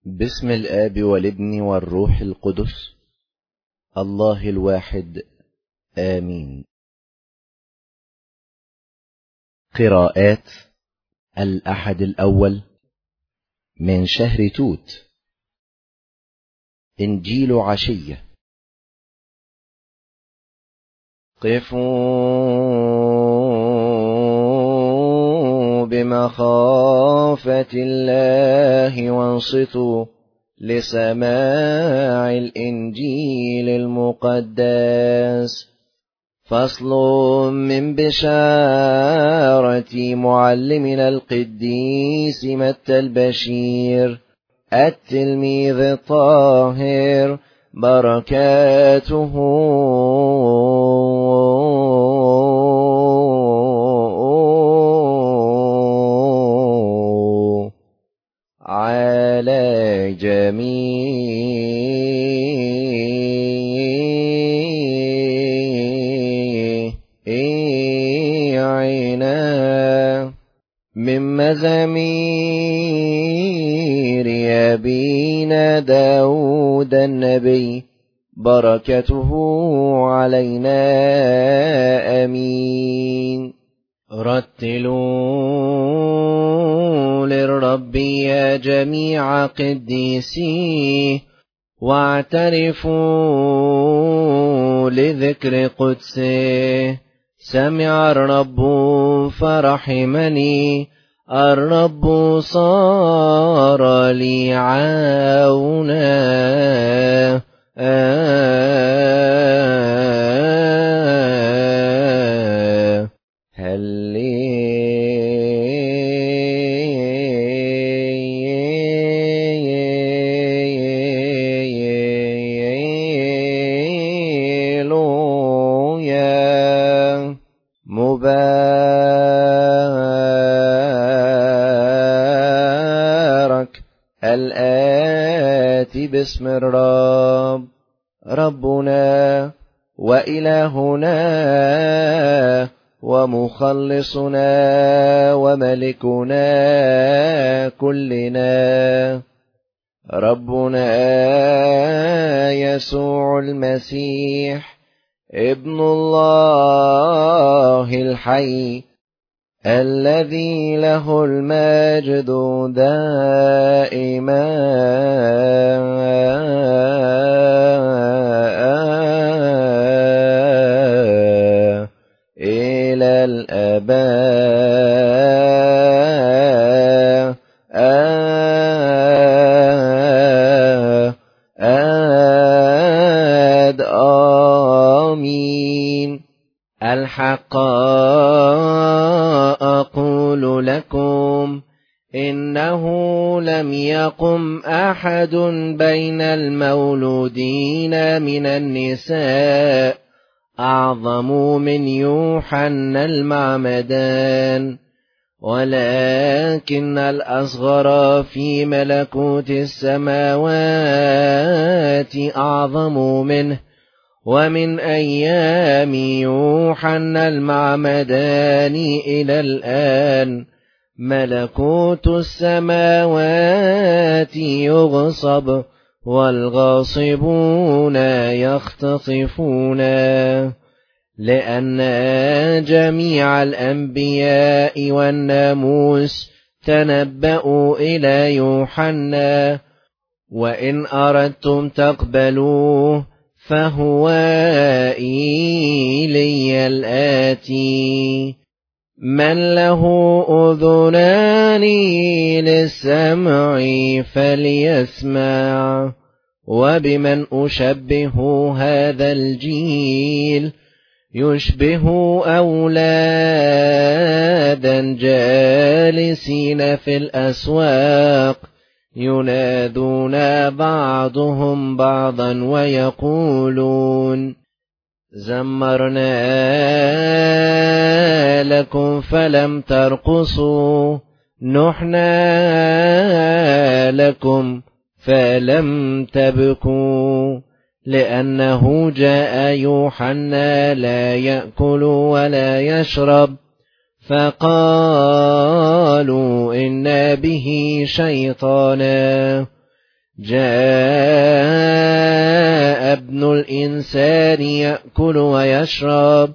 باسم الآب والابن والروح القدس الله الواحد آمين. قراءات الأحد الأول من شهر توت. إنجيل عشية. قفوا بمخافة الله وانصتوا لسماع الإنجيل المقدس. فصل من بشارة معلمنا القديس متى البشير التلميذ الطاهر، بركاته على جميعنا. من مزامير أبينا داود النبي، بركته علينا آمين. رتلوا للرب يا جميع قديسيه، واعترفوا لذكر قدسه. سمع الرب فرحمني، الرب صار لي عونا. مبارك الآتي باسم الرب، ربنا وإلهنا ومخلصنا وملكنا كلنا، ربنا يسوع المسيح ابن الله الحي، الذي له المجد دائما إلى الآباء. آمين. الحق أقول لكم، إنه لم يقم أحد بين المولودين من النساء أعظم من يوحنا المعمدان، ولكن الأصغر في ملكوت السماوات أعظم منه. ومن أيام يوحنا المعمدان إلى الآن ملكوت السماوات يغصب، والغاصبون يختطفون. لأن جميع الأنبياء والناموس تنبأوا إلى يوحنا، وإن أردتم تقبلوه فهو إيليا الآتي. من له أذنان للسمع فليسمع. وبمن أشبه هذا الجيل؟ يشبه أولادا جالسين في الأسواق، ينادون بعضهم بعضا ويقولون: زمرنا لكم فلم ترقصوا، نحنا لكم فلم تبكوا. لأنه جاء يوحنا لا يأكل ولا يشرب، فقالوا إن به شيطانا. جاء ابن الإنسان يأكل ويشرب،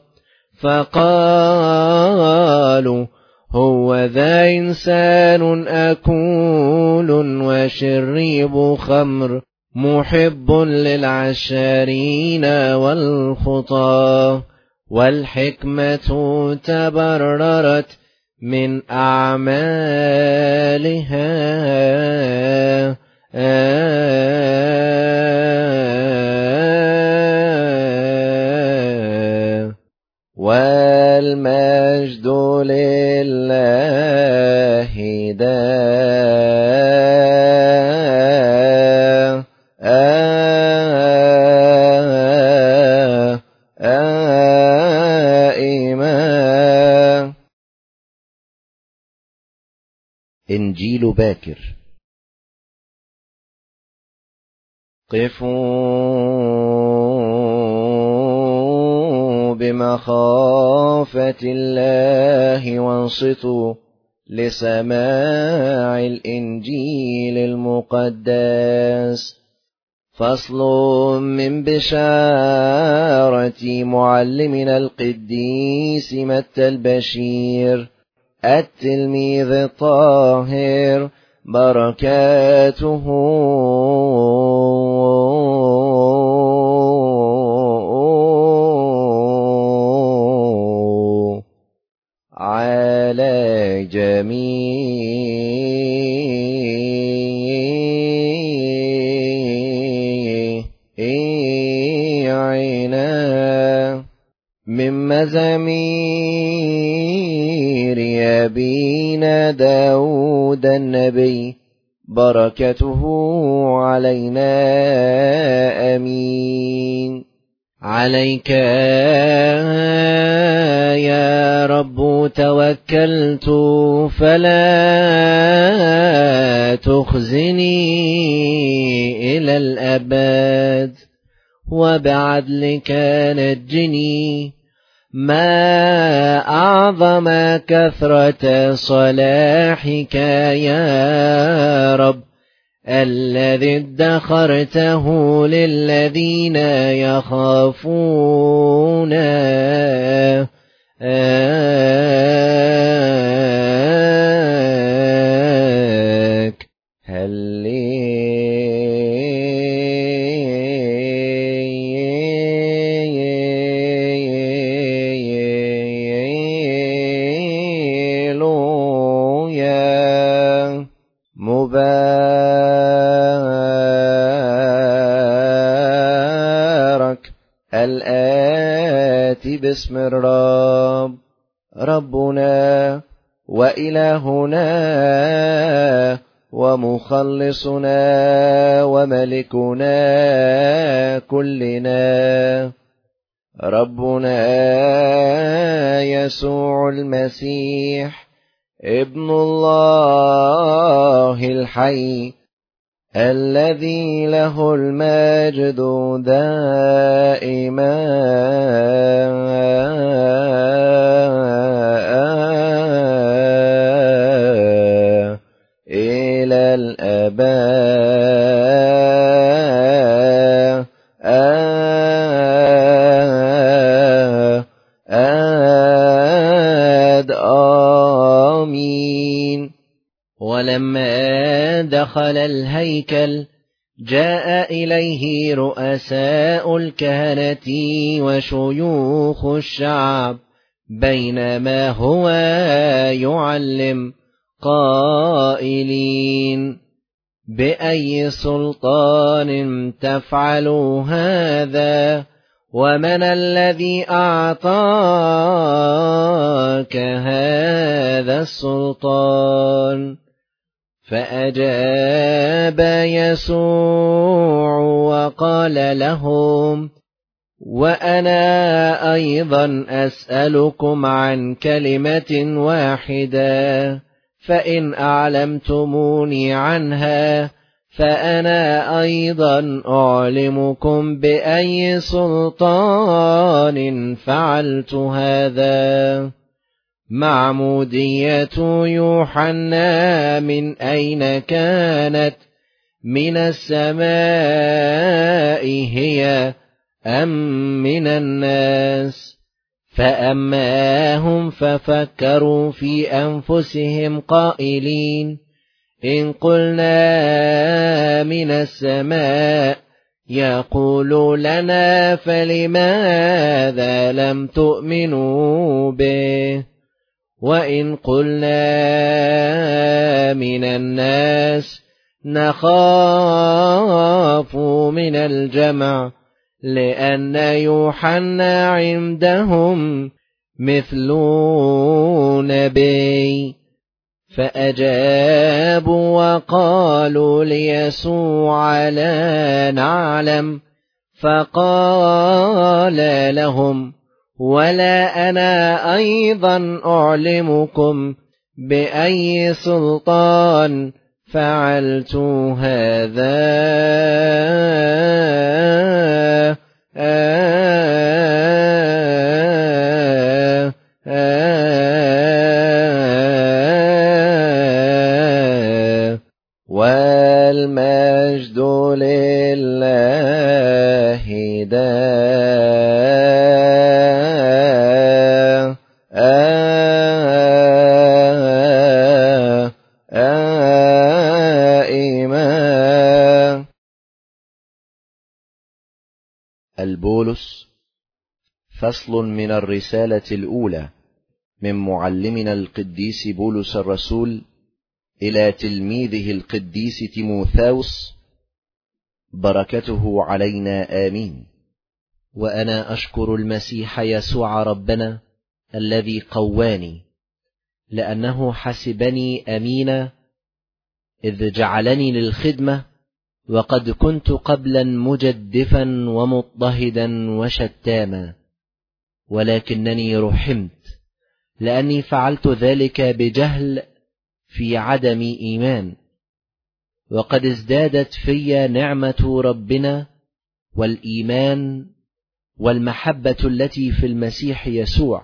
فقالوا هو ذا إنسان أكول وشريب خمر، محب للعشارين والخطى. والحكمة تبررت من أعمالها، والمجد لله دائما. إنجيل باكر. قفوا بمخافة الله وانصتوا لسماع الإنجيل المقدس. فصل من بشارة معلمنا القديس متى البشير التلميذ الطاهر، بركاته على جميعنا. من مزامير أبينا داود النبي، بركته علينا آمين. عليك يا رب توكلت، فلا تخزني إلى الأبد، وبعدلك نجني. ما أعظم كثرة صلاحك يا رب، الذي ادخرته للذين يخافون مبارك الآتي باسم الرب، ربنا وإلهنا ومخلصنا وملكنا كلنا، ربنا يسوع المسيح ابن الله الحي، الذي له المجد دائما إلى الأبد. آمين. ولما دخل الهيكل جاء إليه رؤساء الكهنة وشيوخ الشعب، بينما هو يعلم، قائلين: بأي سلطان تفعل هذا؟ ومن الذي أعطاك هذا السلطان؟ فأجاب يسوع وقال لهم: وأنا أيضا أسألكم عن كلمة واحدة، فإن أعلمتموني عنها فأنا أيضا أعلمكم بأي سلطان فعلت هذا. معمودية يوحنا من أين كانت؟ من السماء هي أم من الناس؟ فأما هم ففكروا في أنفسهم قائلين إن قلنا من السماء يقول لنا فلماذا لم تؤمنوا به؟ وإن قلنا من الناس نخاف من الجمع لأن يوحنا عندهم مثل نبي. فأجابوا وقالوا ليسوع لا نعلم. فقال لهم ولا أنا أيضا أعلمكم بأي سلطان فعلت هذا. والمجد لله دائما. البولس فصل من الرسالة الأولى من معلمنا القديس بولس الرسول إلى تلميذه القديس تيموثاوس، بركته علينا آمين. وأنا أشكر المسيح يسوع ربنا الذي قواني، لأنه حسبني أمينا إذ جعلني للخدمة، وقد كنت قبلا مجدفا ومضطهدا وشتاما، ولكنني رحمت لأني فعلت ذلك بجهل في عدم إيمان. وقد ازدادت في نعمة ربنا والإيمان والمحبة التي في المسيح يسوع.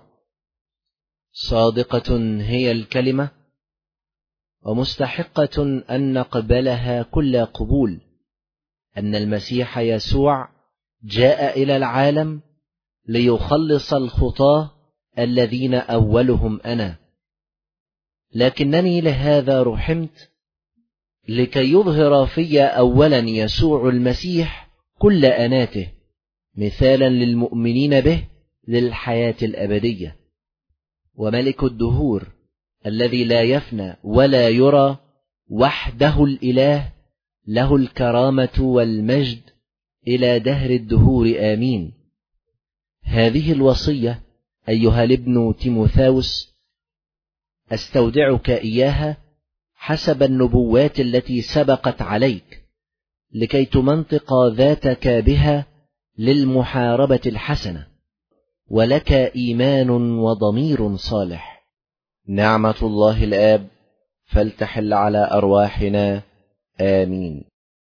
صادقة هي الكلمة ومستحقة أن نقبلها كل قبول، أن المسيح يسوع جاء إلى العالم ليخلص الخطاة الذين أولهم أنا، لكنني لهذا رحمت لكي يظهر في أولا يسوع المسيح كل أناته مثالا للمؤمنين به للحياة الأبدية. وملك الدهور الذي لا يفنى ولا يرى وحده الإله له الكرامة والمجد إلى دهر الدهور آمين. هذه الوصية أيها الابن تيموثاوس أستودعك إياها حسب النبوات التي سبقت عليك، لكي تمنطق ذاتك بها للمحاربة الحسنة، ولك إيمان وضمير صالح. نعمة الله الآب فلتحل على أرواحنا آمين.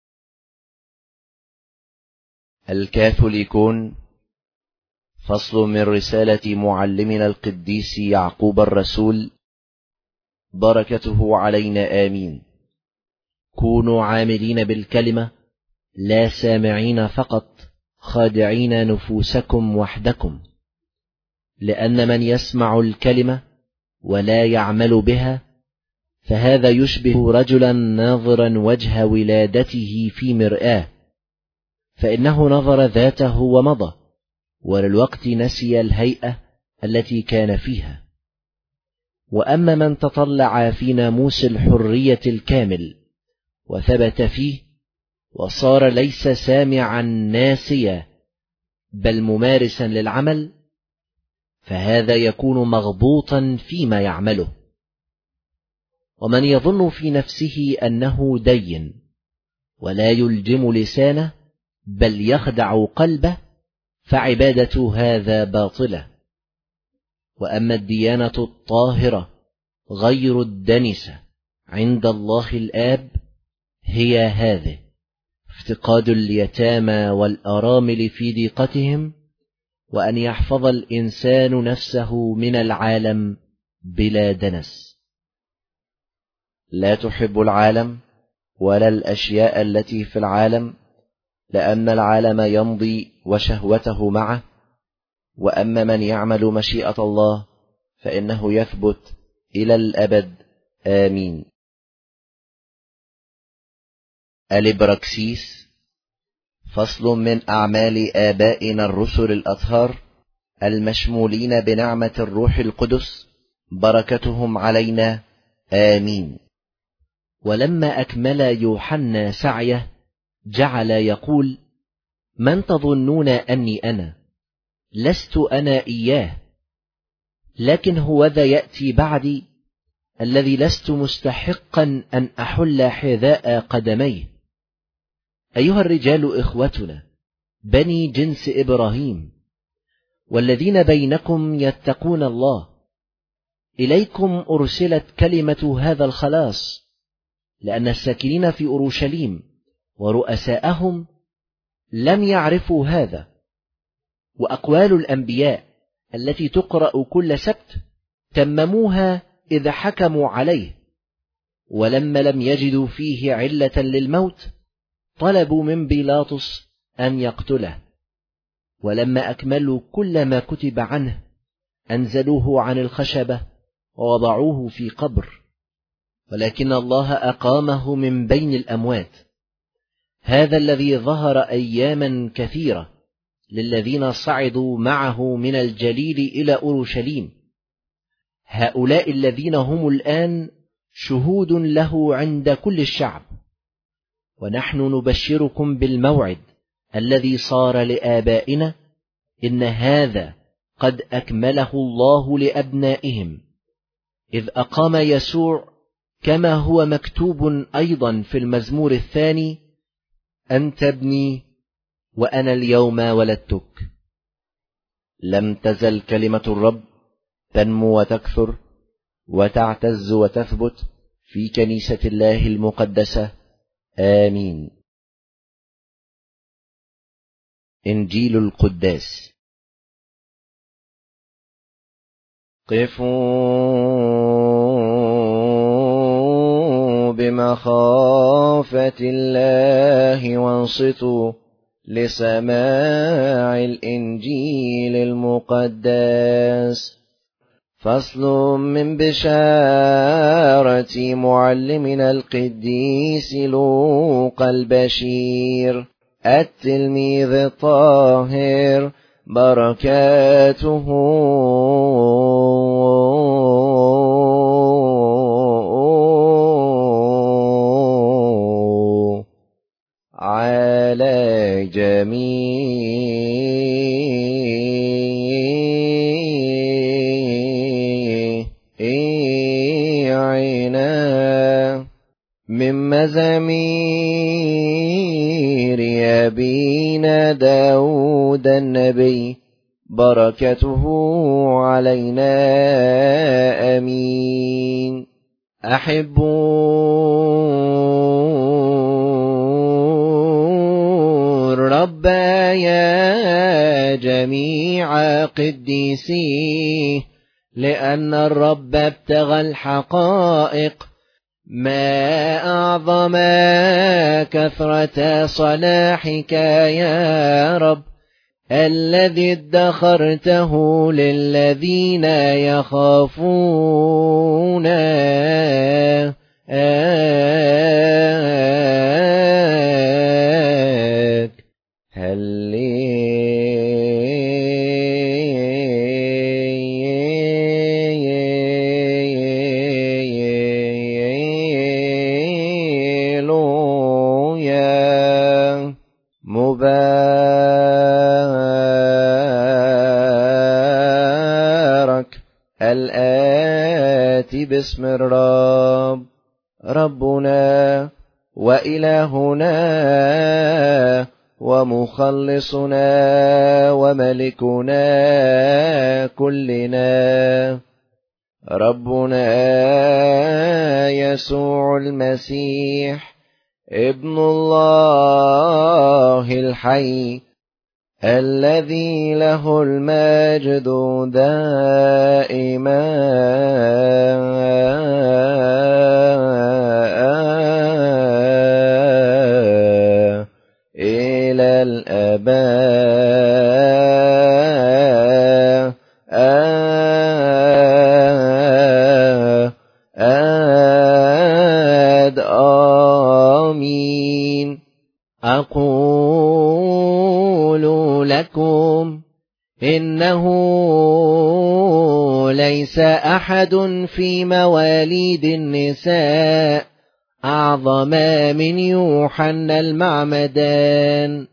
الكاثوليكون فصل من رسالة معلمنا القديس يعقوب الرسول، بركته علينا آمين. كونوا عاملين بالكلمة لا سامعين فقط، خادعين نفوسكم وحدكم، لأن من يسمع الكلمة ولا يعمل بها فهذا يشبه رجلا ناظرا وجه ولادته في مرآة، فإنه نظر ذاته ومضى، وللوقت نسي الهيئة التي كان فيها. وأما من تطلع في ناموس الحرية الكامل وثبت فيه وصار ليس سامعا ناسيا بل ممارسا للعمل، فهذا يكون مغبوطا فيما يعمله. ومن يظن في نفسه أنه دين ولا يلجم لسانه بل يخدع قلبه، فعبادة هذا باطلة. وأما الديانة الطاهرة غير الدنسة عند الله الآب هي هذه: افتقاد اليتامى والأرامل في ضيقتهم، وأن يحفظ الإنسان نفسه من العالم بلا دنس. لا تحب العالم ولا الأشياء التي في العالم، لأن العالم يمضي وشهوته معه، وأما من يعمل مشيئة الله فإنه يثبت إلى الأبد. آمين. الإبراكسيس. فصل من أعمال آبائنا الرسل الأطهار المشمولين بنعمة الروح القدس، بركتهم علينا. آمين. ولما أكمل يوحنا سعيه جعل يقول: من تظنون أني أنا؟ لست أنا إياه، لكن هوذا يأتي بعدي الذي لست مستحقا أن أحل حذاء قدميه. أيها الرجال إخوتنا بني جنس إبراهيم، والذين بينكم يتقون الله، إليكم أرسلت كلمة هذا الخلاص، لأن الساكنين في أورشليم ورؤساءهم لم يعرفوا هذا، وأقوال الأنبياء التي تقرأ كل سبت تمموها إذا حكموا عليه، ولما لم يجدوا فيه علة للموت طلبوا من بيلاطس أن يقتله، ولما أكملوا كل ما كتب عنه أنزلوه عن الخشبة ووضعوه في قبر، ولكن الله أقامه من بين الأموات، هذا الذي ظهر أياما كثيرة للذين صعدوا معه من الجليل إلى أورشليم. هؤلاء الذين هم الآن شهود له عند كل الشعب، ونحن نبشركم بالموعد الذي صار لآبائنا، إن هذا قد أكمله الله لأبنائهم، إذ أقام يسوع كما هو مكتوب أيضا في المزمور 2: أنت ابني وأنا اليوم ولدتك. لم تزل كلمة الرب تنمو وتكثر وتعتز وتثبت في كنيسة الله المقدسة. آمين. إنجيل القداس. قفوا بمخافة الله وانصتوا لسماع الإنجيل المقدس. فصل من بشارة معلمنا القديس لوقا البشير التلميذ الطاهر، بركاته على جميعنا. من مزامير أبينا داود النبي، بركته علينا. آمين. أحبوا الرب يا جميع قديسيه، لأن الرب ابتغى الحقائق. ما أعظم كثرة صلاحك يا رب، الذي ادخرته للذين يخافونك. مبارك الآتي باسم الرب، ربنا وإلهنا ومخلصنا وملكنا كلنا، ربنا يسوع المسيح ابن الله الحي، الذي له المجد دائما آمين. أقول لكم إنه ليس أحد في مواليد النساء أعظم من يوحنا المعمدان،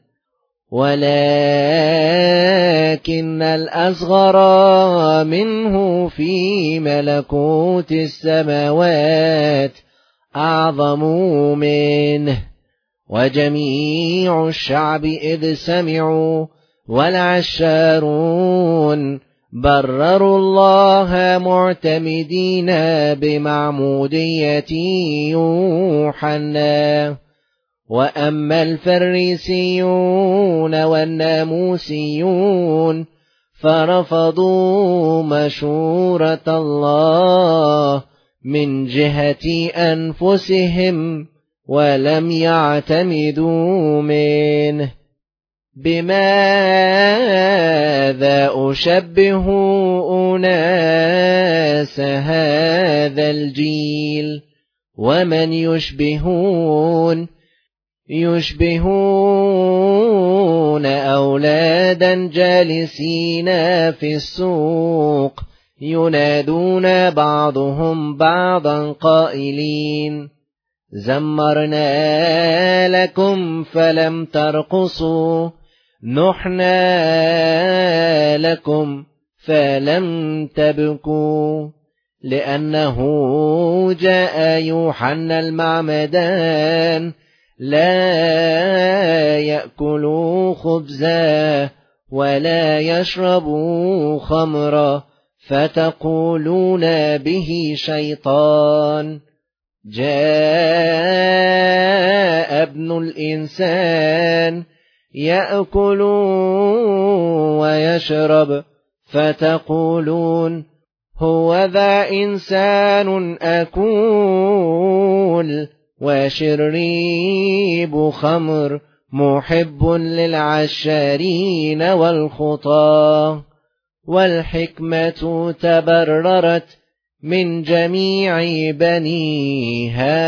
ولكن الأصغر منه في ملكوت السماوات أعظم منه. وجميع الشعب إذ سمعوا والعشارون برروا الله معتمدين بمعمودية يوحنا. وأما الفريسيون والناموسيون فرفضوا مشورة الله من جهة أنفسهم ولم يعتمدوا منه. بماذا أشبه أناس هذا الجيل؟ ومن يشبهون أولادا جالسين في السوق ينادون بعضهم بعضا قائلين: زمرنا لكم فلم ترقصوا، نحنا لكم فلم تبكوا. لأنه جاء يوحنا المعمدان لا يأكل خبزا ولا يشرب خمرا فتقولون به شيطان. جاء ابن الإنسان يأكل ويشرب فتقولون هو ذا إنسان أكول وشريب خمر محب للعشارين والخطاة. والحكمة تبررت من جميع بنيها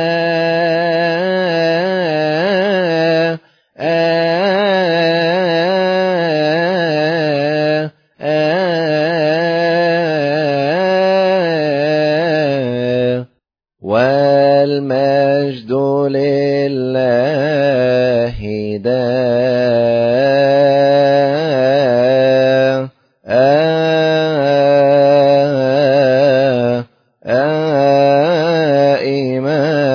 والمجد لله دائما